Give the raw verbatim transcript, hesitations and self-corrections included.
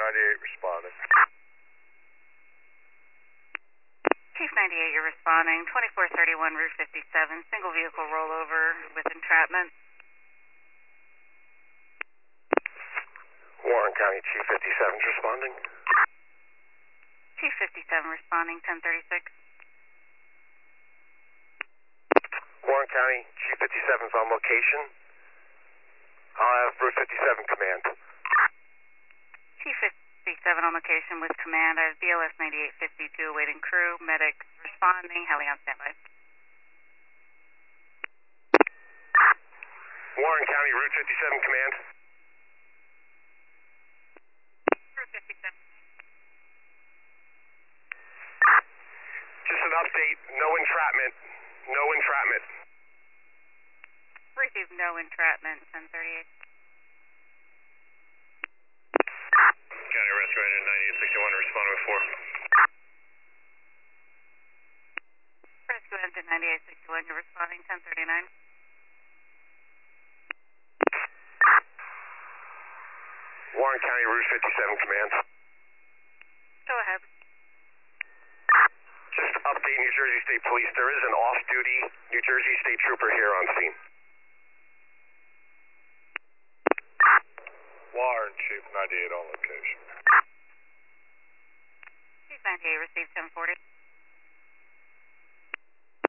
ninety-eight responding. Chief ninety-eight, you're responding. twenty-four thirty-one Route fifty-seven, single vehicle rollover with entrapment. Warren County Chief fifty-seven's responding. Chief fifty-seven responding, ten thirty-six. Warren County Chief fifty-seven's on location. I'll have Route fifty-seven command. Chief fifty-seven on location with command. I have B L S ninety-eight fifty-two awaiting crew. Medic responding. Heli on standby. Warren County Route fifty-seven command. Route fifty-seven. Just an update. No entrapment. No entrapment. Received no entrapment, ten thirty-eight. County Rescue Engine ninety-eight sixty-one responding with four. Rescue Engine ninety-eight sixty-one, you're responding, ten thirty-nine. Warren County Route fifty-seven command. Go ahead. Just update New Jersey State Police. There is an off-duty New Jersey State Trooper here on scene. Warren Chief ninety-eight on location. Chief ninety-eight received ten forty.